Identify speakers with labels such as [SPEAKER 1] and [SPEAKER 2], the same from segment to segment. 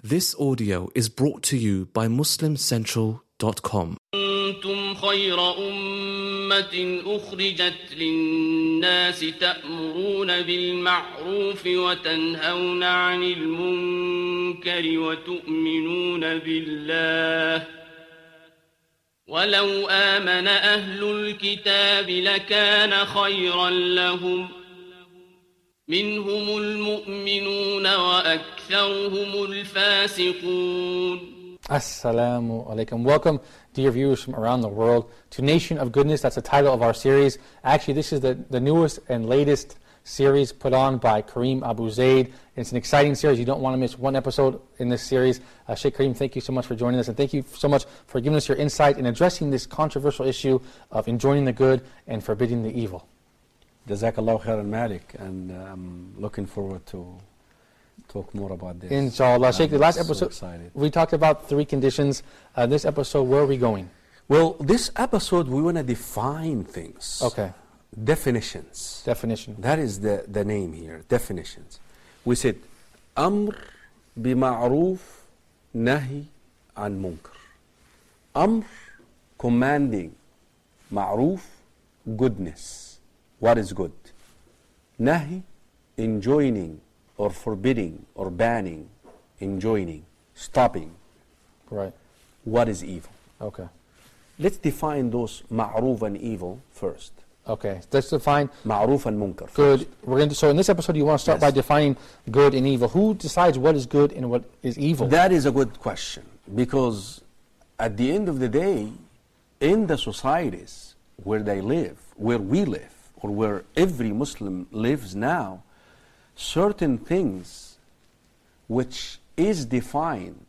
[SPEAKER 1] This audio is brought to you by MuslimCentral.com.
[SPEAKER 2] كنتم خير أمة أخرجت للناس تأمرون بالمعروف وتنهون عن المنكر وتؤمنون بالله ولو آمن أهل الكتاب لكان خيرا لهم منهم المؤمنون وأكثرهم الفاسقون.
[SPEAKER 3] Assalamu alaikum. Welcome, dear viewers from around the world, to Nation of Goodness. That's the title of our series. Actually, this is the newest and latest series put on by Kareem Abu Zaid. It's an exciting series. You don't want to miss one episode in this series. Sheikh Kareem, thank you so much for joining us, and thank you so much for giving us your insight in addressing this controversial issue of enjoining the good and forbidding the evil.
[SPEAKER 4] Jazakallah khairan Malik, and I'm looking forward to talk more about this.
[SPEAKER 3] Inshallah. Sheikh, the last
[SPEAKER 4] so
[SPEAKER 3] episode,
[SPEAKER 4] excited.
[SPEAKER 3] we talked about 3 conditions. This episode, where are we going?
[SPEAKER 4] Well, this episode we want to define things.
[SPEAKER 3] Okay.
[SPEAKER 4] Definitions.
[SPEAKER 3] Definition.
[SPEAKER 4] That is the name here, definitions. We said, Amr bima'roof nahi an munkar. Amr, commanding. Ma'roof, goodness. What is good? Nahi, enjoining or forbidding or banning, enjoining, stopping.
[SPEAKER 3] Right.
[SPEAKER 4] What is evil?
[SPEAKER 3] Okay.
[SPEAKER 4] Let's define those ma'roof and evil first.
[SPEAKER 3] Okay. Let's define
[SPEAKER 4] Ma'roof and munkar.
[SPEAKER 3] good.
[SPEAKER 4] First.
[SPEAKER 3] We're going to. So in this episode, you want to start by
[SPEAKER 4] Yes.
[SPEAKER 3] defining good and evil. Who decides what is good and what is evil?
[SPEAKER 4] That is a good question, because at the end of the day, in the societies where they live, where we live, or where every Muslim lives now, certain things which is defined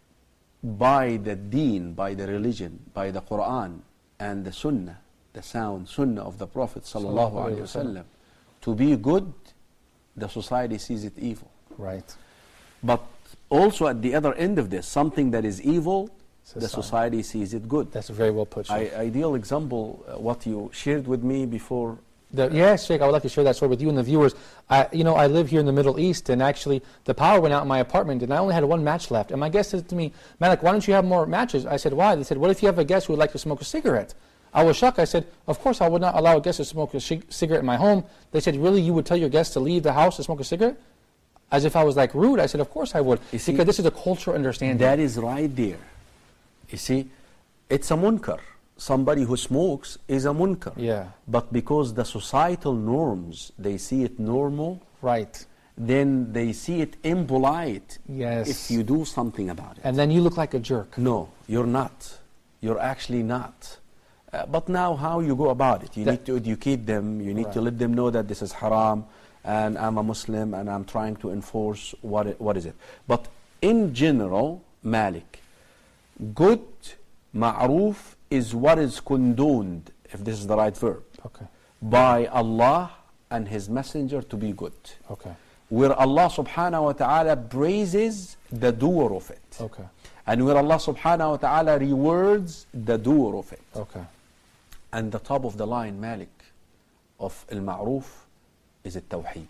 [SPEAKER 4] by the deen, by the religion, by the Quran and the Sunnah, the sound Sunnah of the Prophet sallallahu alaihi wasallam, to be good, the society sees it evil.
[SPEAKER 3] Right.
[SPEAKER 4] But also at the other end of this, something that is evil, the
[SPEAKER 3] Society.
[SPEAKER 4] society sees it good.
[SPEAKER 3] That's very well put, Sheikh.
[SPEAKER 4] Ideal example, what you shared with me before.
[SPEAKER 3] Yes, Sheikh, I would like to share that story with you and the viewers. I live here in the Middle East, and actually the power went out in my apartment, and I only had 1 match left. And my guest said to me, Malik, why don't you have more matches? I said, why? They said, what if you have a guest who would like to smoke a cigarette? I was shocked. I said, of course I would not allow a guest to smoke a cigarette in my home. They said, really, you would tell your guests to leave the house to smoke a cigarette? As if I was like rude. I said, of course I would.
[SPEAKER 4] You see,
[SPEAKER 3] because this is a cultural understanding.
[SPEAKER 4] That is right there. You see, it's a munkar. Somebody who smokes is a munkar.
[SPEAKER 3] Yeah.
[SPEAKER 4] But because the societal norms, they see it normal,
[SPEAKER 3] Right.
[SPEAKER 4] then they see it impolite
[SPEAKER 3] Yes.
[SPEAKER 4] if you do something about it.
[SPEAKER 3] And then you look like a jerk.
[SPEAKER 4] No, you're not. You're actually not. But now how you go about it? You need to educate them. You need to
[SPEAKER 3] Right.
[SPEAKER 4] let them know that this is haram, and I'm a Muslim, and I'm trying to enforce what is it. But in general, Malik, good, ma'roof, is what is condoned, if this is the right verb,
[SPEAKER 3] Okay.
[SPEAKER 4] by Allah and His Messenger to be good.
[SPEAKER 3] Okay.
[SPEAKER 4] Where Allah subhanahu wa ta'ala praises the doer of it.
[SPEAKER 3] Okay.
[SPEAKER 4] And where Allah subhanahu wa ta'ala rewards the doer of it.
[SPEAKER 3] Okay.
[SPEAKER 4] And the top of the line, Malik, of al-ma'roof is al-tawheed.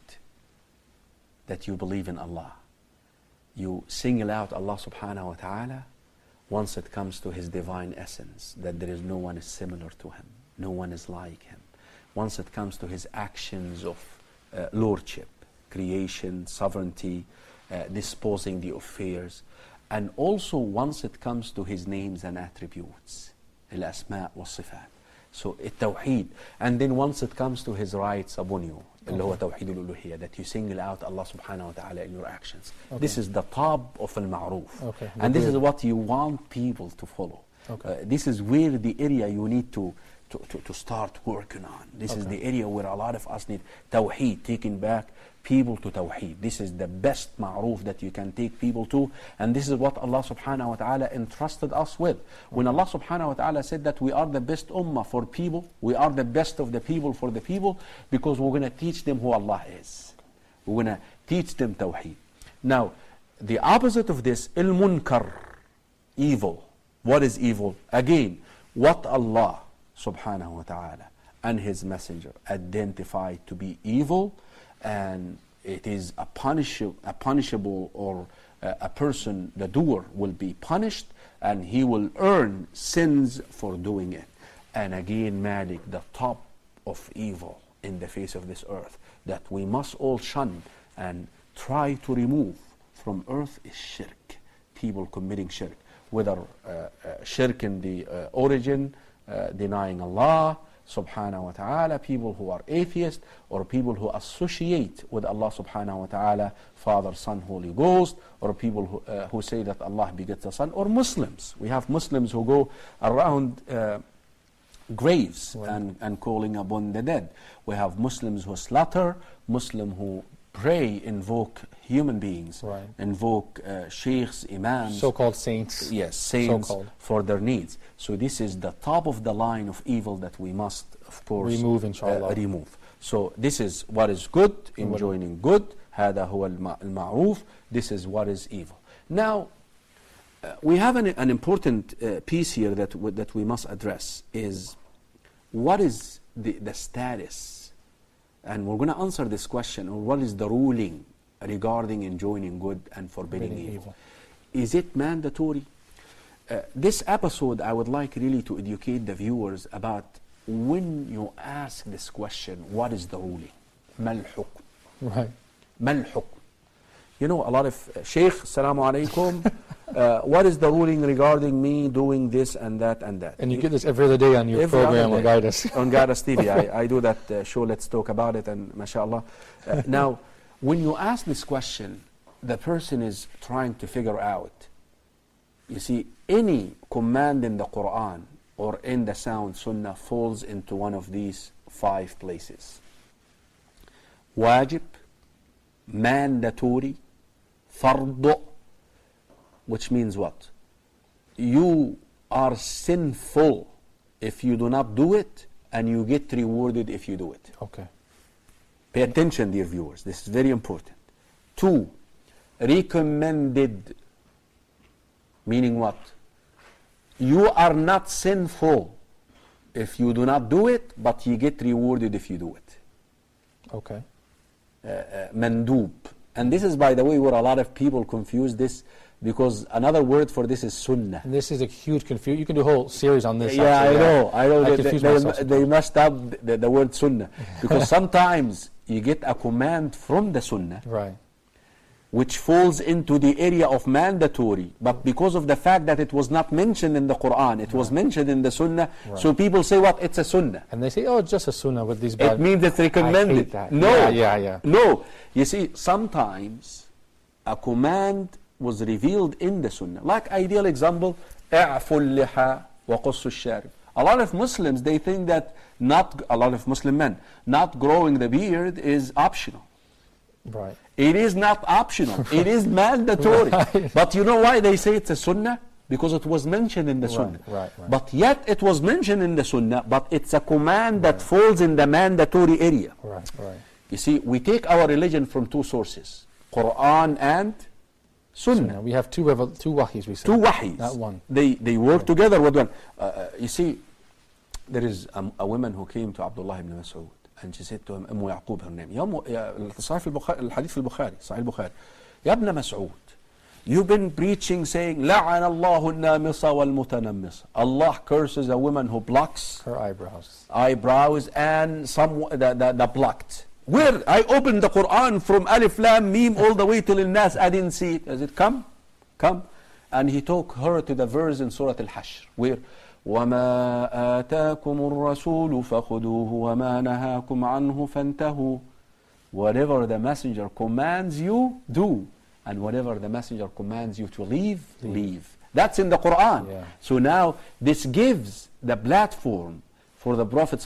[SPEAKER 4] That you believe in Allah. You single out Allah subhanahu wa ta'ala once it comes to His divine essence, that there is no one is similar to Him, no one is like Him. Once it comes to His actions of lordship, creation, sovereignty, disposing the affairs, and also once it comes to His names and attributes, al-asma' wa-sifat. So it-tawheed. And then once it comes to His rights upon you, اللي هو توحيد الألوهية, that you single out Allah subhanahu wa ta'ala in your actions.
[SPEAKER 3] Okay.
[SPEAKER 4] This is the top of al-ma'roof.
[SPEAKER 3] Okay.
[SPEAKER 4] And this
[SPEAKER 3] Good.
[SPEAKER 4] is what you want people to follow.
[SPEAKER 3] Okay.
[SPEAKER 4] This is where the area you need to start working on. This is
[SPEAKER 3] Okay.
[SPEAKER 4] the area where a lot of us need tawheed, taking back people to tawheed. This is the best ma'roof that you can take people to, and this is what Allah subhanahu wa ta'ala entrusted us with. When Allah subhanahu wa ta'ala said that we are the best ummah for people, we are the best of the people for the people, because we're going to teach them who Allah is. We're going to teach them tawheed. Now, the opposite of this, al-munkar, evil. What is evil? Again, what Allah subhanahu wa ta'ala and His Messenger identified to be evil, and it is a punishable, or a person, the doer, will be punished, and he will earn sins for doing it. And again, Malik, the top of evil in the face of this earth that we must all shun and try to remove from earth is shirk. People committing shirk, whether shirk in the origin, denying Allah subhanahu wa ta'ala, people who are atheists, or people who associate with Allah subhanahu wa ta'ala, Father, Son, Holy Ghost, or people who say that Allah begets a son, or Muslims. We have Muslims who go around graves and calling upon the dead. We have Muslims who slaughter, Muslims who pray, invoke human beings, invoke sheikhs, imams,
[SPEAKER 3] so-called saints.
[SPEAKER 4] Yes, saints
[SPEAKER 3] so-called,
[SPEAKER 4] for their needs. So this is the top of the line of evil that we must, of course,
[SPEAKER 3] remove, inshallah.
[SPEAKER 4] Remove. So this is what is good, enjoining good. هذا هو المعروف. This is what is evil. Now, we have an important piece here that we must address, is what is the status, and we're going to answer this question, or what is the ruling regarding enjoining good and forbidding evil. Is it mandatory? This episode, I would like really to educate the viewers about when you ask this question, what is the ruling? ما الحكم?
[SPEAKER 3] Right.
[SPEAKER 4] ما الحكم? You know, a lot of Sheikh, Assalamu alaikum, what is the ruling regarding me doing this and that and that?
[SPEAKER 3] And you get this every other day on your program on Guidus.
[SPEAKER 4] On Guidus TV, I do that show, Let's Talk About It, and mashallah. Now, when you ask this question, the person is trying to figure out, you see, any command in the Quran or in the sound Sunnah falls into one of these 5 places. Wajib, mandatory, fard, which means what? You are sinful if you do not do it, and you get rewarded if you do it.
[SPEAKER 3] Okay.
[SPEAKER 4] Pay attention, dear viewers. This is very important. 2, recommended, meaning what? You are not sinful if you do not do it, but you get rewarded if you do it.
[SPEAKER 3] Okay.
[SPEAKER 4] Mandub. And this is, by the way, where a lot of people confuse this, because another word for this is sunnah.
[SPEAKER 3] And this is a huge confusion. You can do a whole series on this.
[SPEAKER 4] Yeah,
[SPEAKER 3] actually.
[SPEAKER 4] I know.
[SPEAKER 3] I
[SPEAKER 4] they messed up the word sunnah. Because sometimes you get a command from the sunnah,
[SPEAKER 3] right,
[SPEAKER 4] which falls into the area of mandatory, but because of the fact that it was not mentioned in the Quran, it was mentioned in the Sunnah, so people say, what? It's a Sunnah.
[SPEAKER 3] And they say, oh, it's just a Sunnah with these bad...
[SPEAKER 4] It means it's recommended.
[SPEAKER 3] I hate that.
[SPEAKER 4] No,
[SPEAKER 3] Yeah.
[SPEAKER 4] No. You see, sometimes a command was revealed in the Sunnah. Like ideal example, اعفوا اللحى وقصوا الشارب. A lot of Muslims, they think that a lot of Muslim men, not growing the beard is optional.
[SPEAKER 3] Right.
[SPEAKER 4] It is not optional. It is mandatory.
[SPEAKER 3] Right.
[SPEAKER 4] But you know why they say it's a sunnah? Because it was mentioned in the sunnah.
[SPEAKER 3] Right.
[SPEAKER 4] But yet it was mentioned in the sunnah, but it's a command that falls in the mandatory area.
[SPEAKER 3] Right.
[SPEAKER 4] You see, we take our religion from 2 sources, Quran and Sunnah.
[SPEAKER 3] We have 2 wahis, we say.
[SPEAKER 4] 2 wahis.
[SPEAKER 3] Not one.
[SPEAKER 4] They work together with one. You see, there is a woman who came to Abdullah ibn Mas'ud, and she said to him, Yaqub, her name. الحديث في البخاري, صحيح البخاري. يا ابن مسعود, you've been preaching saying, لعن الله النامصة والمتنمصة. Allah curses a woman who blocks
[SPEAKER 3] her eyebrows
[SPEAKER 4] and the blocked. Where? I opened the Quran from Alif Lam Mim all the way till Nas. I didn't see it. Does it come? And he took her to the verse in Surah Al-Hashr, where وَمَا آتَاكُمُ الرَّسُولُ فَخُذُوهُ وَمَا نَهَاكُمْ عَنْهُ فَانْتَهُوا. Whatever the messenger commands you, do. And whatever the messenger commands you to leave. That's in the Quran.
[SPEAKER 3] Yeah.
[SPEAKER 4] So now this gives the platform for the Prophet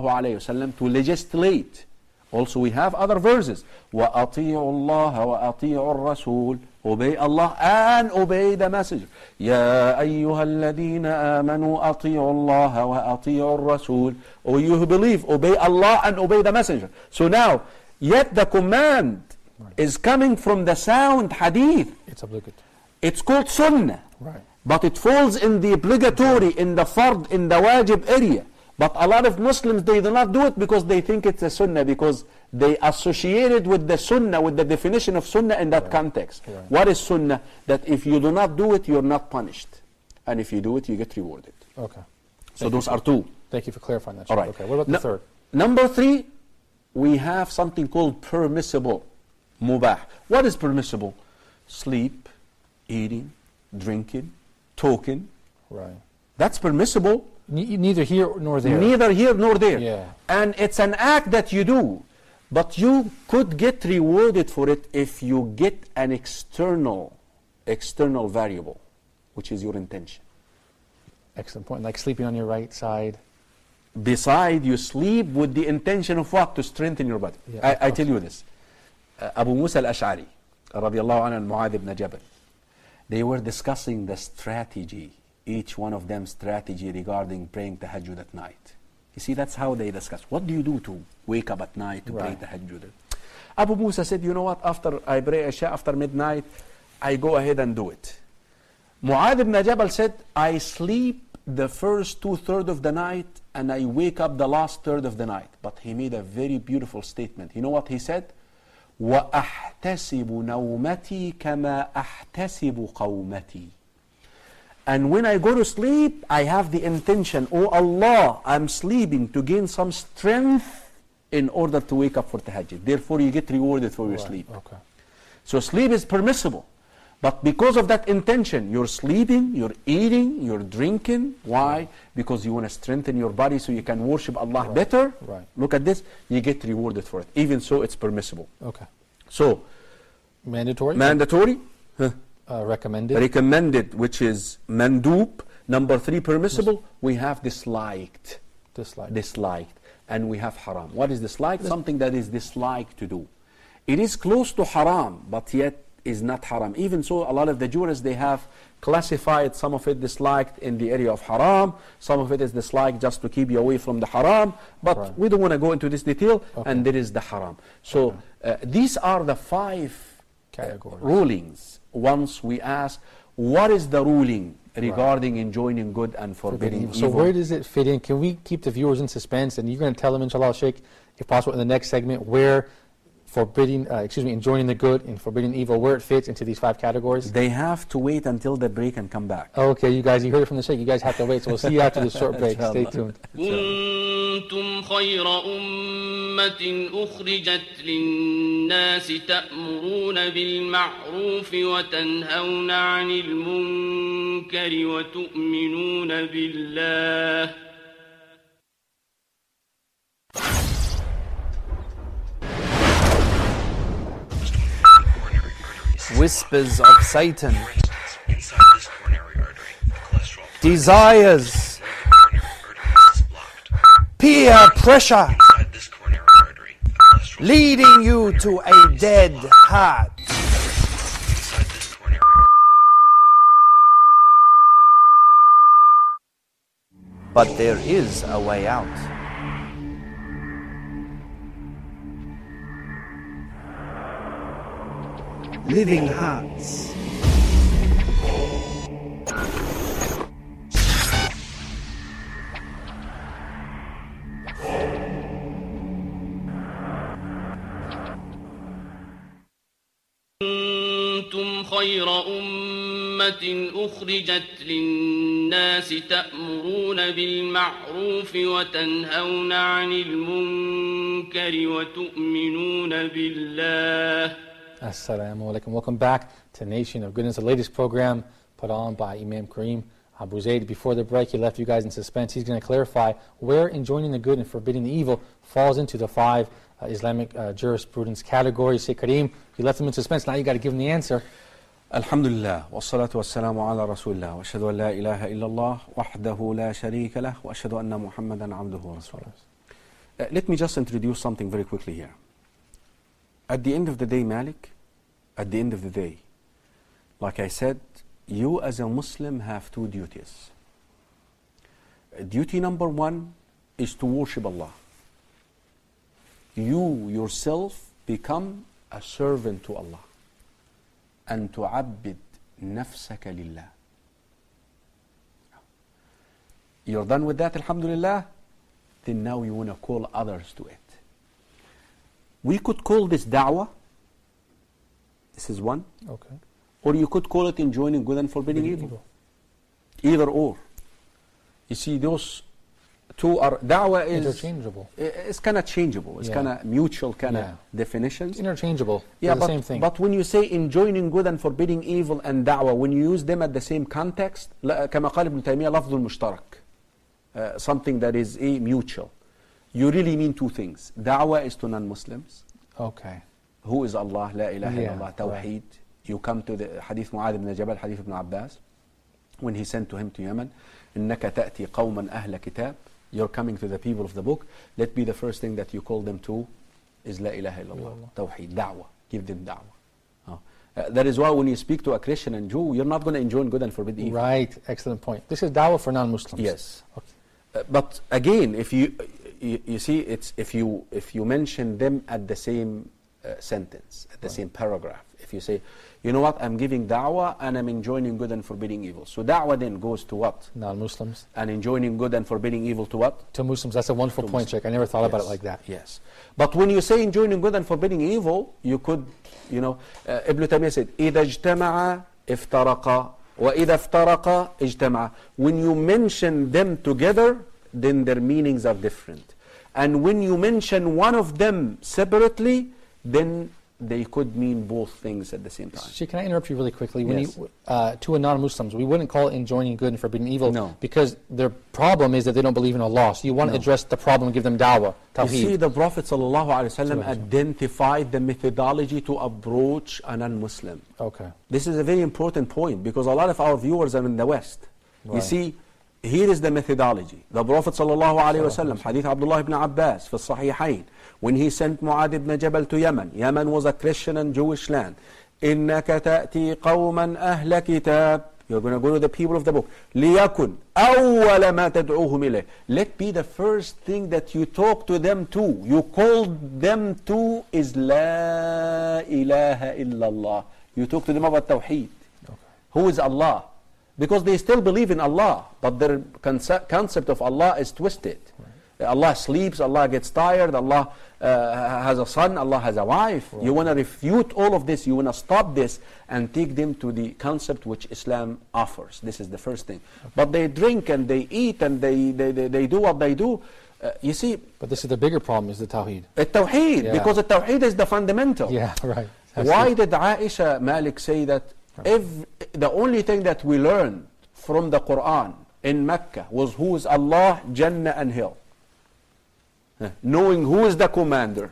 [SPEAKER 4] ﷺ to legislate. Also we have other verses. وَأَطِيعُوا اللَّهَ وَأَطِيعُوا الرَّسُولَ. Obey Allah and obey the messenger. يَا أَيُّهَا الَّذِينَ آمَنُوا أَطِيعُوا اللَّهَ وَأَطِيعُوا الرَّسُولَ. O you who believe, obey Allah and obey the messenger. So now, yet the command is coming from the sound hadith.
[SPEAKER 3] It's obligatory.
[SPEAKER 4] It's called sunnah.
[SPEAKER 3] Right.
[SPEAKER 4] But it falls in the obligatory, in the fard, in the wajib area. But a lot of Muslims, they do not do it because they think it's a sunnah, because they associated with the sunnah, with the definition of sunnah in that context.
[SPEAKER 3] Right.
[SPEAKER 4] What is sunnah? That if you do not do it, you're not punished. And if you do it, you get rewarded.
[SPEAKER 3] Okay.
[SPEAKER 4] So those are two.
[SPEAKER 3] Thank you for clarifying that.
[SPEAKER 4] All right.
[SPEAKER 3] Okay. What about the third?
[SPEAKER 4] Number three, we have something called permissible, mubah. What is permissible? Sleep, eating, drinking, talking.
[SPEAKER 3] Right.
[SPEAKER 4] That's permissible.
[SPEAKER 3] Neither here nor there.
[SPEAKER 4] Neither here nor there.
[SPEAKER 3] Yeah.
[SPEAKER 4] And it's an act that you do, but you could get rewarded for it if you get an external variable, which is your intention.
[SPEAKER 3] Excellent point. Like sleeping on your right side.
[SPEAKER 4] Beside, you sleep with the intention of what? To strengthen your body.
[SPEAKER 3] Yeah,
[SPEAKER 4] I tell you this. Abu Musa al-Ash'ari, radiallahu anhu, and Mu'adh ibn Jabal, they were discussing the strategy, each one of them strategy regarding praying tahajjud at night. You see, that's how they discuss. What do you do to wake up at night to pray tahajjud? Abu Musa said, you know what, after I pray Isha, after midnight, I go ahead and do it. Mu'adh ibn Jabal said, I sleep the first 2/3 of the night and I wake up the last third of the night. But he made a very beautiful statement. You know what he said? وَأَحْتَسِبُ نَوْمَتِي كَمَا أَحْتَسِبُ قَوْمَتِي. And when I go to sleep, I have the intention, oh Allah, I'm sleeping to gain some strength in order to wake up for tahajjud. Therefore, you get rewarded for your sleep.
[SPEAKER 3] Okay.
[SPEAKER 4] So sleep is permissible. But because of that intention, you're sleeping, you're eating, you're drinking. Why? Because you want to strengthen your body so you can worship Allah better.
[SPEAKER 3] Right.
[SPEAKER 4] Look at this, you get rewarded for it. Even so, it's permissible.
[SPEAKER 3] Okay.
[SPEAKER 4] So,
[SPEAKER 3] Mandatory?
[SPEAKER 4] mandatory,
[SPEAKER 3] Recommended?
[SPEAKER 4] recommended, which is mandub. Number 3, permissible. We have disliked. Disliked. And we have haram. What is disliked? Something that is disliked to do. It is close to haram, but yet is not haram. Even so, a lot of the jurists, they have classified some of it disliked in the area of haram, some of it is disliked just to keep you away from the haram, but we don't want to go into this detail, and there is the haram. So these are the 5
[SPEAKER 3] categories.
[SPEAKER 4] Rulings. Once we ask, what is the ruling regarding enjoining good and forbidding evil?
[SPEAKER 3] So where does it fit in? Can we keep the viewers in suspense? And you're going to tell them, inshallah, Sheikh, if possible, in the next segment, where enjoining the good and forbidding evil, where it fits into these 5 categories?
[SPEAKER 4] They have to wait until the break and come back.
[SPEAKER 3] Okay, you guys, you heard it from the Sheikh. You guys have to wait. So we'll see you after this short break. Stay tuned.
[SPEAKER 2] كنتم خير أمة أخرجت للناس تأمرون بالمعروف وتنهون عن المنكر وتؤمنون بالله.
[SPEAKER 5] Whispers of Satan, desires, peer pressure, leading you to a dead heart. But there is a way out. Living Hearts.
[SPEAKER 2] كنتم خير أمة أخرجت للناس تأمرون بالمعروف وتنهون عن المنكر وتؤمنون بالله.
[SPEAKER 3] Assalamu alaikum. Welcome back to Nation of Goodness, the latest program put on by Imam Kareem Abu Zaid. Before the break, he left you guys in suspense. He's going to clarify where enjoining the good and forbidding the evil falls into the 5 Islamic jurisprudence categories. Say, Kareem, you left him in suspense. Now you got to give him the answer.
[SPEAKER 4] Alhamdulillah, wassalatu wassalamu ala rasulillah, wa ashhadu an la ilaha illallah, wahdahu la sharika lah, wa ashhadu anna Muhammadan abduhu wa rasuluh. Let me just introduce something very quickly here. At the end of the day, Malik, at the end of the day, like I said, you as a Muslim have 2 duties. Duty number 1 is to worship Allah. You yourself become a servant to Allah. أن تعبد نفسك لله. You're done with that, alhamdulillah, then now you want to call others to it. We could call this da'wah. This is one.
[SPEAKER 3] Okay.
[SPEAKER 4] Or you could call it enjoining good and forbidding evil. Either or. You see, those two are, da'wah is
[SPEAKER 3] interchangeable.
[SPEAKER 4] It's kind of changeable. It's
[SPEAKER 3] Yeah.
[SPEAKER 4] kind of mutual kind of
[SPEAKER 3] Yeah.
[SPEAKER 4] definitions.
[SPEAKER 3] Interchangeable.
[SPEAKER 4] Yeah,
[SPEAKER 3] They're the same thing.
[SPEAKER 4] but when you say enjoining good and forbidding evil and da'wah, when you use them at the same context, كما قال ابن تيمية لفظ المشترك, something that is mutual, you really mean two things. Da'wah is to non-Muslims.
[SPEAKER 3] Okay.
[SPEAKER 4] Who is Allah? La ilaha
[SPEAKER 3] Yeah,
[SPEAKER 4] illallah. Tawheed.
[SPEAKER 3] right.
[SPEAKER 4] You come to the hadith Mu'adh ibn Jabal, hadith ibn Abbas, when he sent to him to Yemen, إنك تأتي قوما أهل كتاب. You're coming to the people of the book. Let be the first thing that you call them to is La ilaha illallah. Tawheed. Da'wah. Give them da'wah. That is why when you speak to a Christian and Jew, you're not going to enjoin good and forbid evil.
[SPEAKER 3] Right. Excellent point. This is da'wah for non-Muslims.
[SPEAKER 4] Yes.
[SPEAKER 3] Okay.
[SPEAKER 4] But again, if you see, it's if you mention them at the same sentence, at the same paragraph. If you say, you know what, I'm giving da'wah and I'm enjoining good and forbidding evil. So da'wah then goes to what?
[SPEAKER 3] Non-Muslims.
[SPEAKER 4] And enjoining good and forbidding evil to what?
[SPEAKER 3] To Muslims. That's a wonderful
[SPEAKER 4] To
[SPEAKER 3] point,
[SPEAKER 4] Muslims.
[SPEAKER 3] Sheikh. I never thought about it
[SPEAKER 4] Yes.
[SPEAKER 3] like that.
[SPEAKER 4] Yes. But when you say enjoining good and forbidding evil, you could, Ibn Taymiyyah said, إِذَا اجْتَمَعَ افترقا وَإِذَا افترقا اجْتَمَعَ. When you mention them together, then their meanings are different. And when you mention one of them separately, then they could mean both things at the same time.
[SPEAKER 3] Sheikh, can I interrupt you really quickly? When
[SPEAKER 4] Yes.
[SPEAKER 3] you, to a non-Muslims, we wouldn't call it enjoining good and forbidding evil.
[SPEAKER 4] No.
[SPEAKER 3] Because their problem is that they don't believe in Allah. So you want to address the problem and give them da'wah,
[SPEAKER 4] You see,
[SPEAKER 3] tawheed.
[SPEAKER 4] the Prophet ﷺ identified the methodology to approach a non-Muslim.
[SPEAKER 3] Okay.
[SPEAKER 4] This is a very important point because a lot of our viewers are in the West. You
[SPEAKER 3] Right.
[SPEAKER 4] see, here is the methodology. The Prophet ﷺ, Hadith Abdullah ibn Abbas, في الصحيحين, when he sent Mu'adh ibn Jabal to Yemen, Yemen was a Christian and Jewish land. إِنَّكَ تَأْتِي قَوْمًا أَهْلَ كِتَابٍ. You're going to go to the people of the book. لِيَكُنْ أَوَّلَ مَا تَدْعُوهُمْ إِلَيْهِ. Let be the first thing that you talk to them to, you call them to, is La ilaha illallah. You talk to them about Tawheed. Who is Allah? Because they still believe in Allah, but their concept of Allah is twisted. Allah sleeps, Allah gets tired, Allah has a son, Allah has a wife. You want to refute all of this, you want to stop this and take them to the concept which Islam offers. This is the first thing. But they drink and they eat and they do what they do. You see,
[SPEAKER 3] But this is the bigger problem, is the tawheed.
[SPEAKER 4] التوحيد,
[SPEAKER 3] Yeah.
[SPEAKER 4] because the tawheed is the fundamental.
[SPEAKER 3] Yeah, right.
[SPEAKER 4] Why did Aisha Malik say that if the only thing that we learned from the Quran in Mecca was who is Allah, Jannah and Hell? Knowing who is the commander.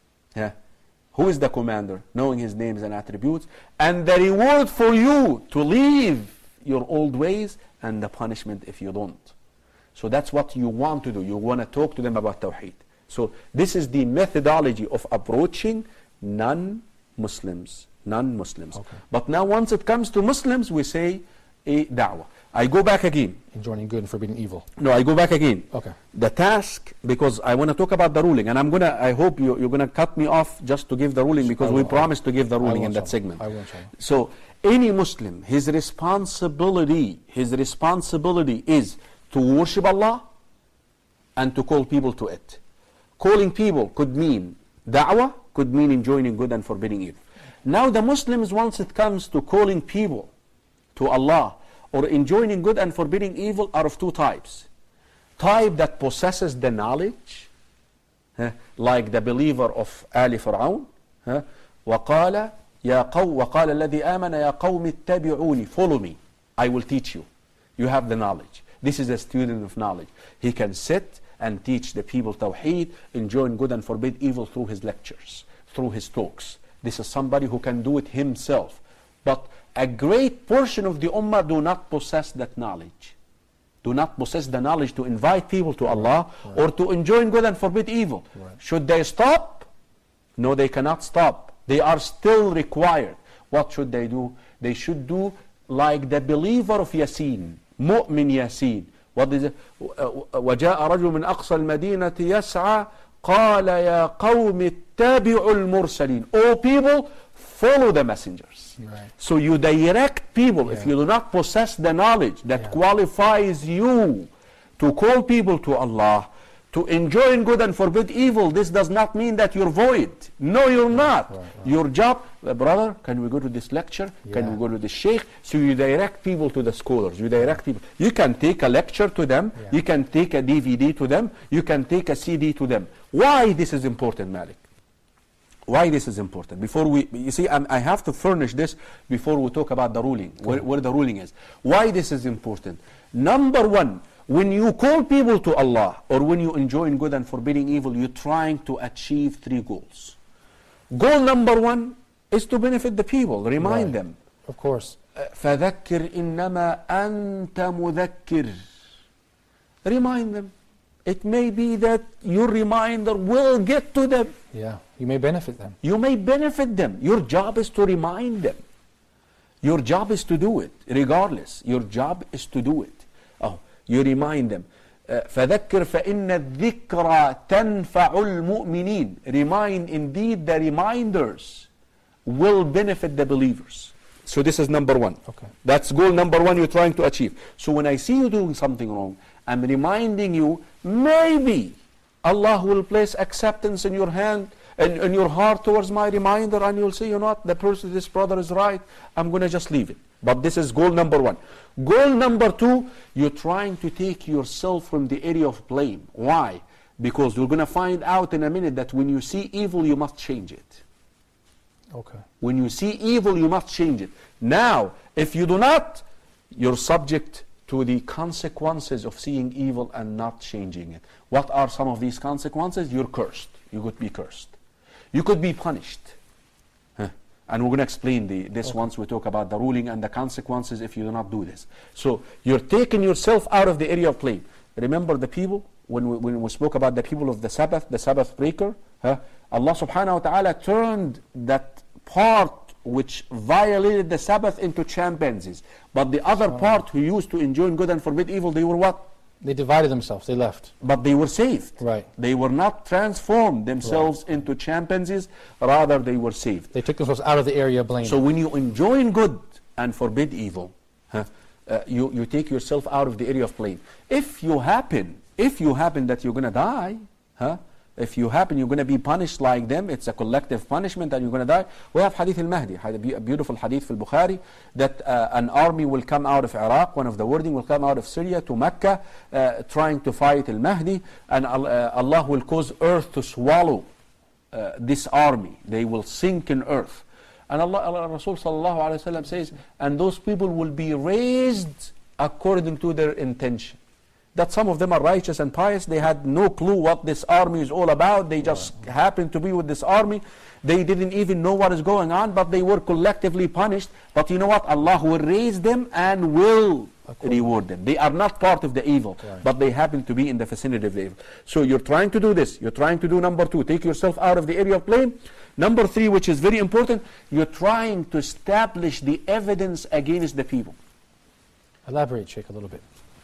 [SPEAKER 4] Who is the commander? Knowing his names and attributes. And the reward for you to leave your old ways and the punishment if you don't. So that's what you want to do. You want to talk to them about Tawheed. So this is the methodology of approaching non-Muslims.
[SPEAKER 3] Okay.
[SPEAKER 4] But now once it comes to Muslims, we say a da'wah. I go back again.
[SPEAKER 3] Enjoining good and forbidding evil.
[SPEAKER 4] No, I go back again.
[SPEAKER 3] Okay.
[SPEAKER 4] The task, because I want to talk about the ruling, and I hope you're going to cut me off just to give the ruling, because we promised to give the ruling in that segment.
[SPEAKER 3] I will, inshallah.
[SPEAKER 4] So any Muslim, his responsibility is to worship Allah and to call people to it. Calling people could mean da'wah, could mean enjoining good and forbidding evil. Now the Muslims, once it comes to calling people to Allah or enjoining good and forbidding evil, are of two types. Type that possesses the knowledge, like the believer of Ali Fir'aun, وقال الذي آمن يا قوم اتبعوني, follow me, I will teach you. You have the knowledge. This is a student of knowledge. He can sit and teach the people Tawheed, enjoin good and forbid evil through his lectures, through his talks. This is somebody who can do it himself. But a great portion of the Ummah do not possess that knowledge. Do not possess the knowledge to invite people to Allah or to enjoin good and forbid evil. Should they stop? No, they cannot stop. They are still required. What should they do? They should do like the believer of Yasin, Mu'min Yasin. What is it? وَجَاءَ رَجُلٌ مِنْ أَقْصَى الْمَدِينَةِ يَسْعَى قَالَ يَا قَوْمِ اتَّبِعُوا الْمُرْسَلِينَ. O people, follow the messengers.
[SPEAKER 3] Right.
[SPEAKER 4] So you direct people. If you do not possess the knowledge that qualifies you to call people to Allah, to enjoin good and forbid evil, this does not mean that you're void. No, you're not.
[SPEAKER 3] Right.
[SPEAKER 4] Your job, brother, can we go to this lecture? Can
[SPEAKER 3] Yeah.
[SPEAKER 4] we go to this sheikh? So you direct people to the scholars. You direct people. You can take a lecture to them.
[SPEAKER 3] Yeah.
[SPEAKER 4] You can take a DVD to them. You can take a CD to them. Why this is important, Malik? Why this is important? Before you see, I have to furnish this before we talk about the ruling, where the ruling is. Why this is important? Number one, when you call people to Allah, or when you enjoin good and forbidding evil, you're trying to achieve 3 goals. Goal number 1 is to benefit the people, remind
[SPEAKER 3] Right.
[SPEAKER 4] them.
[SPEAKER 3] Of course.
[SPEAKER 4] فَذَكِّرْ إِنَّمَا أَنْتَ مُذَكِّرْ. Remind them. It may be that your reminder will get to them.
[SPEAKER 3] Yeah. You may benefit them.
[SPEAKER 4] You may benefit them. Your job is to remind them. Your job is to do it, regardless. Your job is to do it. Oh, you remind them. فَذَكِّرْ فَإِنَّ الذِّكْرَى تَنْفَعُ الْمُؤْمِنِينَ. Remind, indeed, the reminders will benefit the believers. So this is number 1.
[SPEAKER 3] Okay.
[SPEAKER 4] That's goal number 1 you're trying to achieve. So when I see you doing something wrong, I'm reminding you, maybe Allah will place acceptance in your hand and in your heart towards my reminder, and you'll say, you know what, this brother is right, I'm going to just leave it. But this is goal number 1. Goal number 2, you're trying to take yourself from the area of blame. Why? Because you're going to find out in a minute that when you see evil, you must change it.
[SPEAKER 3] Okay.
[SPEAKER 4] When you see evil, you must change it. Now, if you do not, you're subject to the consequences of seeing evil and not changing it. What are some of these consequences? You're cursed. You could be cursed. You could be punished. And we're going to explain this once we talk about the ruling and the consequences if you do not do this. So you're taking yourself out of the area of blame. Remember the people, when we spoke about the people of the Sabbath breaker, Allah subhanahu wa ta'ala turned that part which violated the Sabbath into chimpanzees. But the other part who used to enjoin good and forbid evil, they were what?
[SPEAKER 3] They divided themselves. They left.
[SPEAKER 4] But they were saved.
[SPEAKER 3] Right.
[SPEAKER 4] They were not transformed themselves into chimpanzees, rather they were saved.
[SPEAKER 3] They took themselves out of the area of blame.
[SPEAKER 4] So when you enjoin good and forbid evil, you take yourself out of the area of blame. If you happen that you're going to die, if you happen you're going to be punished like them, it's a collective punishment and you're going to die. We have Hadith al-Mahdi, a beautiful Hadith from Bukhari, that an army will come out of Iraq, one of the wording will come out of Syria to Mecca, trying to fight al-Mahdi, and Allah will cause earth to swallow this army. They will sink in earth. And Rasul sallallahu alayhi wa sallam says, and those people will be raised according to their intention. That some of them are righteous and pious. They had no clue what this army is all about. They just happened to be with this army. They didn't even know what is going on, but they were collectively punished. But you know what? Allah will raise them and will reward them. They are not part of the evil, but they happen to be in the vicinity of the evil. So you're trying to do this. You're trying to do number 2, take yourself out of the area of blame. Number 3, which is very important, you're trying to establish the evidence against the people.
[SPEAKER 3] Elaborate, Sheikh, a little bit.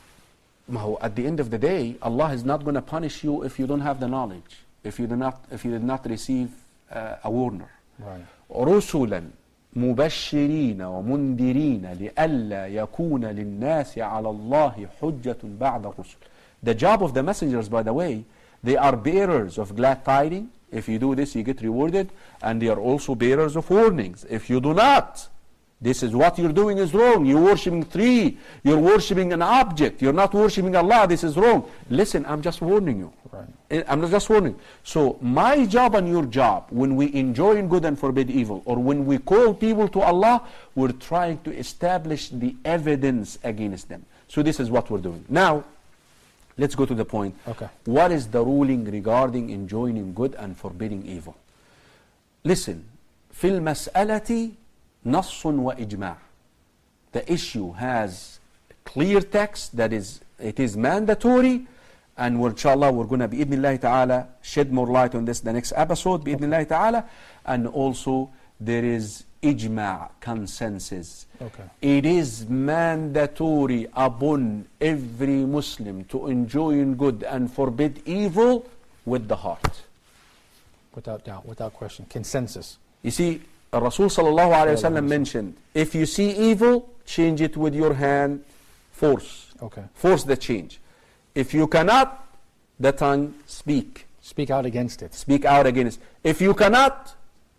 [SPEAKER 4] At the end of the day, Allah is not going to punish you if you don't have the knowledge, if you did not receive a warner.
[SPEAKER 3] Right.
[SPEAKER 4] رسلا مبشرين ومنذرين لئلا يكون للناس على الله حجة بعد الرسل. The job of the messengers, by the way, they are bearers of glad tidings. If you do this, you get rewarded, and they are also bearers of warnings. If you do not, this is what you're doing is wrong. You're worshipping 3. You're worshipping an object. You're not worshipping Allah. This is wrong. Listen, I'm just warning you.
[SPEAKER 3] Right.
[SPEAKER 4] I'm just warning. So my job and your job, when we enjoin good and forbid evil, or when we call people to Allah, we're trying to establish the evidence against them. So this is what we're doing. Now, let's go to the point.
[SPEAKER 3] Okay.
[SPEAKER 4] What is the ruling regarding enjoining good and forbidding evil? Listen, في المسألة نص وإجماع. The issue has clear text, that is, it is mandatory, and inshallah we're going to بإذن الله تعالى shed more light on this the next episode بإذن الله تعالى. And also there is ijma', consensus.
[SPEAKER 3] Okay.
[SPEAKER 4] It is mandatory upon every Muslim to enjoin good and forbid evil with the heart.
[SPEAKER 3] Without doubt, without question. Consensus.
[SPEAKER 4] You see, Rasul sallallahu alayhi wa sallam mentioned, if you see evil, change it with your hand, force.
[SPEAKER 3] Okay.
[SPEAKER 4] Force the change. If you cannot, the tongue, speak.
[SPEAKER 3] Speak out against it.
[SPEAKER 4] Speak out against. If you cannot,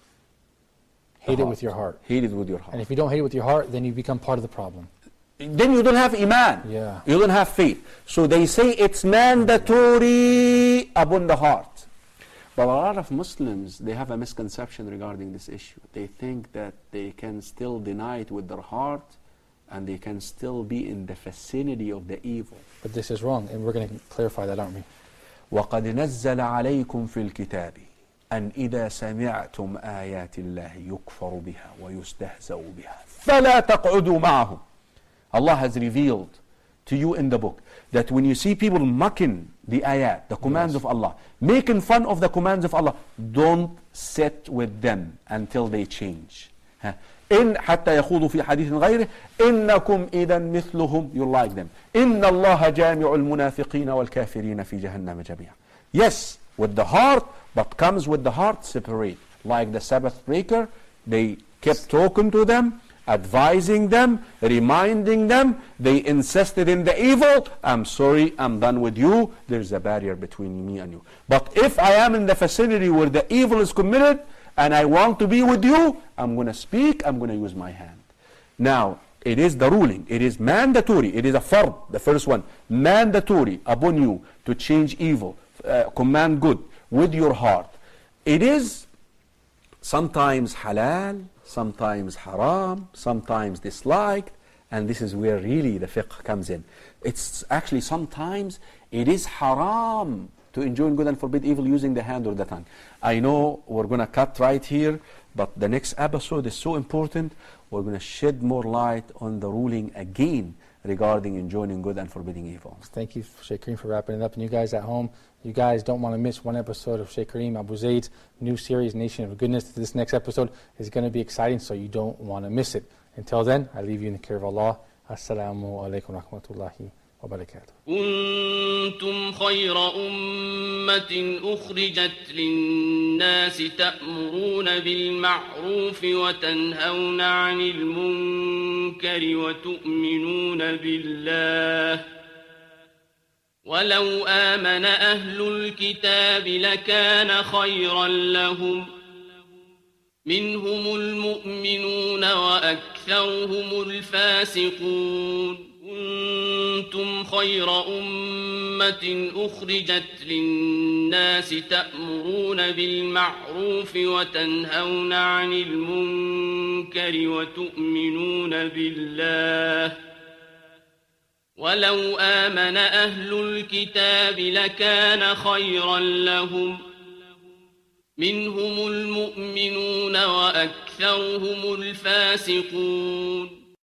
[SPEAKER 3] Hate it with your heart.
[SPEAKER 4] Hate it with your heart.
[SPEAKER 3] And if you don't hate it with your heart, then you become part of the problem.
[SPEAKER 4] Then you don't have iman.
[SPEAKER 3] Yeah.
[SPEAKER 4] You don't have faith. So they say it's mandatory upon the heart. But a lot of Muslims, they have a misconception regarding this issue. They think that they can still deny it with their heart and they can still be in the vicinity of the evil.
[SPEAKER 3] But this is wrong, and we're going to clarify that, aren't we?
[SPEAKER 4] وَقَدْ نَزَّلَ عَلَيْكُمْ فِي الْكِتَابِ أَنْ إِذَا سَمِعْتُمْ آيَاتِ اللَّهِ يُكْفَرُ بِهَا وَيُسْتَهْزَأُ بِهَا فَلَا تَقْعُدُوا مَعَهُمْ. Allah has revealed to you in the book that when you see people mocking the ayat, the commands of Allah, making fun of the commands of Allah, don't sit with them until they change. إن حتى يخوضوا في حديث غيره إنكم إذا مثلهم. You like them. إن الله جامع المنافقين والكافرين في جهنم جميعا. Yes, with the heart, but comes with the heart separate. Like the Sabbath breaker, they kept talking to them, advising them, reminding them. They insisted in the evil. I'm sorry, I'm done with you. There's a barrier between me and you. But if I am in the vicinity where the evil is committed and I want to be with you, I'm going to speak, I'm going to use my hand. Now, it is the ruling. It is mandatory. It is a fard, the first one. Mandatory upon you to change evil, command good with your heart. It is sometimes halal, sometimes haram, sometimes disliked, and this is where really the fiqh comes in. It's actually sometimes it is haram to enjoin good and forbid evil using the hand or the tongue. I know we're going to cut right here, but the next episode is so important. We're going to shed more light on the ruling again regarding enjoining good and forbidding evil.
[SPEAKER 3] Thank you, Sheikh Kareem, for wrapping it up. And you guys at home, you guys don't want to miss one episode of Sheikh Kareem Abu Zaid's new series, Nation of Goodness. This next episode is going to be exciting, so you don't want to miss it. Until then, I leave you in the care of Allah. Assalamu alaikum wa rahmatullahi wa barakatuh.
[SPEAKER 2] كنتم خير أمة أخرجت للناس تأمرون بالمعروف وتنهون عن المنكر وتؤمنون بالله ولو آمن أهل الكتاب لكان خيرا لهم منهم المؤمنون وأكثرهم الفاسقون كنتم خير أمة أخرجت للناس تأمرون بالمعروف وتنهون عن المنكر وتؤمنون بالله ولو آمن أهل الكتاب لكان خيرا لهم منهم المؤمنون وأكثرهم الفاسقون